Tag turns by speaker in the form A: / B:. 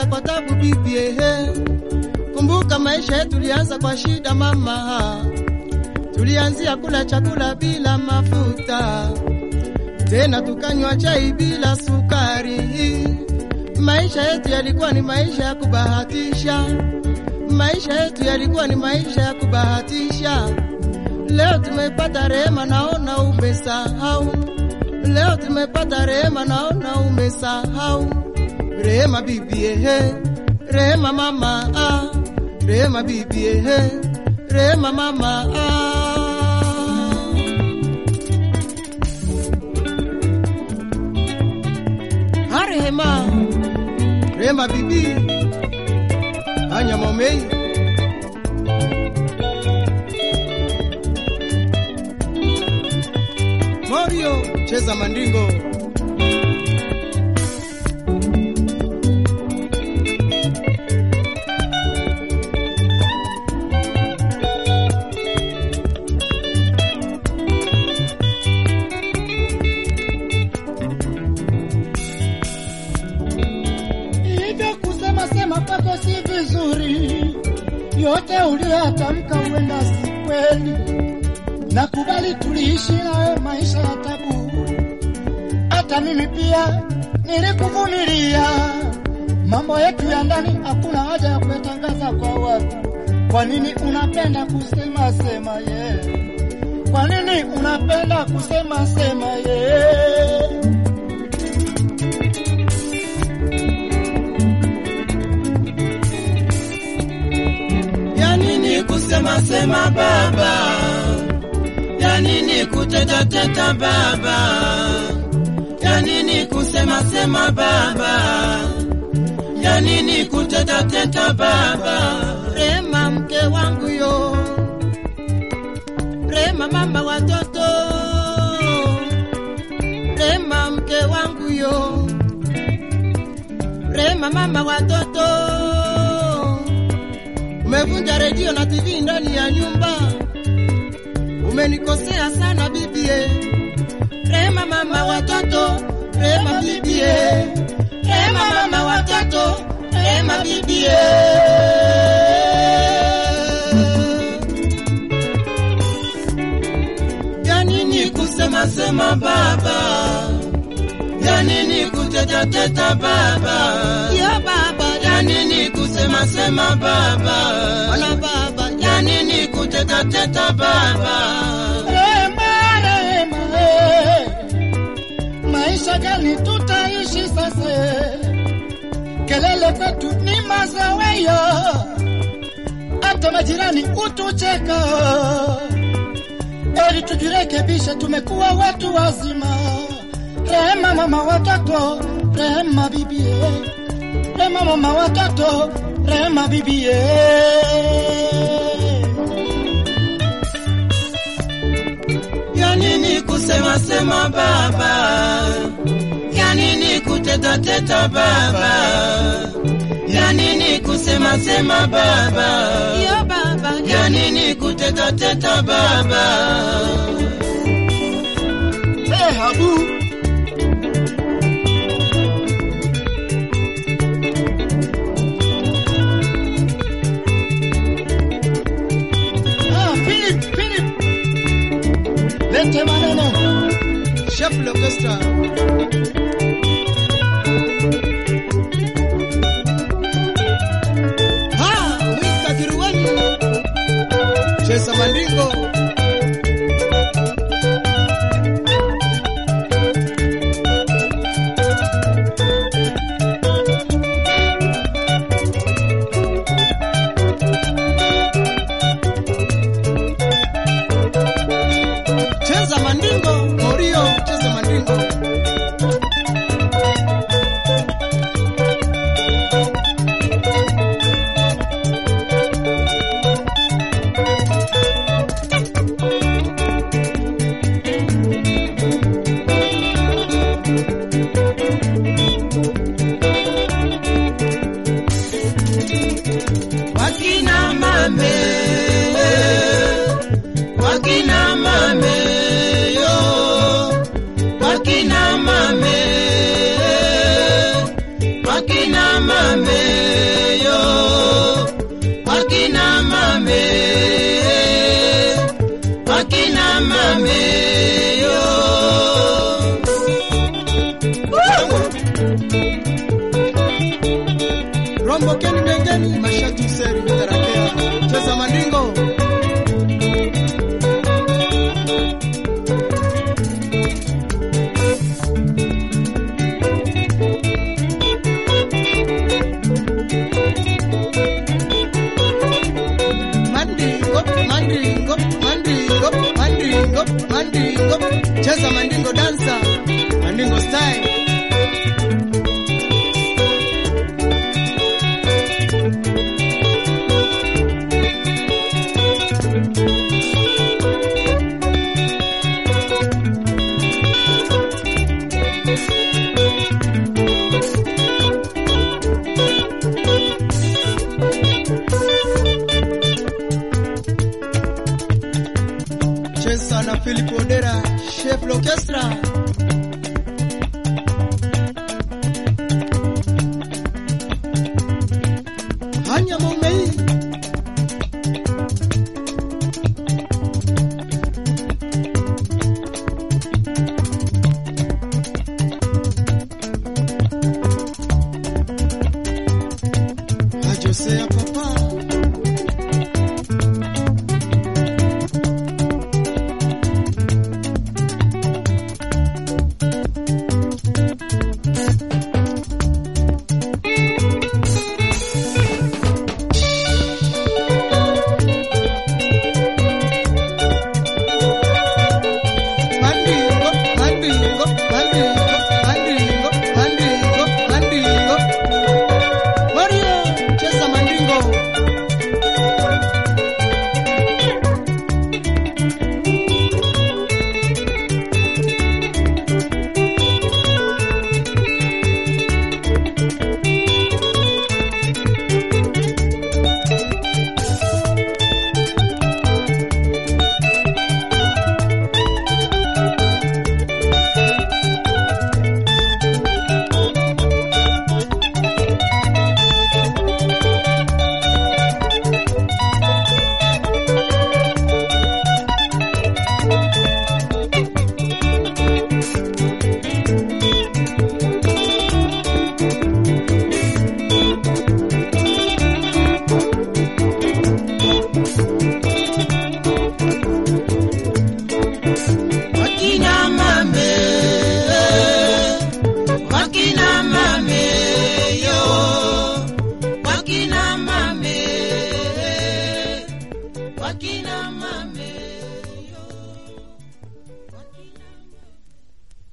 A: kwa tabu bibi Kumbuka maisha yetu tulianza kwa shida mama. Tulianzia kula chakula bila mafuta, tena tukanywa chai bila sukari. Maisha yetu yalikuwa ni maisha ya kubahatisha. Maisha yetu yalikuwa ni maisha ya kubahatisha. Leo tumepata rehema, naona umesahau. Leo tumepata rehema, naona umesahau. Rehema bibi rehema mama rehema bibi rehema mama rehema bibi anya momei Mario cheza mandingo.
B: Pako si vizuri, yote uliyotamka uenda si kweli. Nakubali tuliishi nawe maisha ya tabu, hata mimi pia nilikuvumilia. Mambo yetu ya ndani hakuna haja ya kuyatangaza kwa watu. Kwa nini unapenda kusema sema Kwa nini unapenda kusema sema
C: Kusema sema baba, ya nini kuteta teta baba, ya nini kusema sema baba, ya nini kuteta teta baba.
A: Rehema mke wangu yo, rehema mama watoto, rehema mke wangu yo, rehema mama watoto. Umevunja redio na TV ndani ya nyumba, umenikosea sana bibie. Rehema mama watoto, rehema bibie, rehema mama watoto, rehema bibie.
C: Ya nini kusema sema baba, ya nini kuteta teta baba,
A: ya baba.
C: Ya nini kusema sema baba,
A: wana baba.
C: Ya nini kuteta teta baba.
B: Rehema maisha gani tutaishi sasa? Kelele kwetu ni mazoea, hata majirani utucheka. Eli tujirekebishe, tumekuwa watu wazima. Rehema mama watoto, rehema bibie, rehema mama watoto, rehema bibie.
C: Ya nini kusema sema baba, ya nini kuteta teta baba, ya nini kusema sema baba,
A: ya baba.
C: Ya nini kuteta teta baba.
B: Habu Lete maneno
A: Chef l'orchestre. Wika Kiruani cheza mandingo. Cheza mandingo, Morio, cheza mandingo.
C: Wakina mame, wakina mame yo, wakina mame, wakina mame.
A: Mandingo, cheza mandingo dancer, mandingo style. Cheza na Philip Odera, chef l'orchestra. Hanya Mumei. Ajosea papa.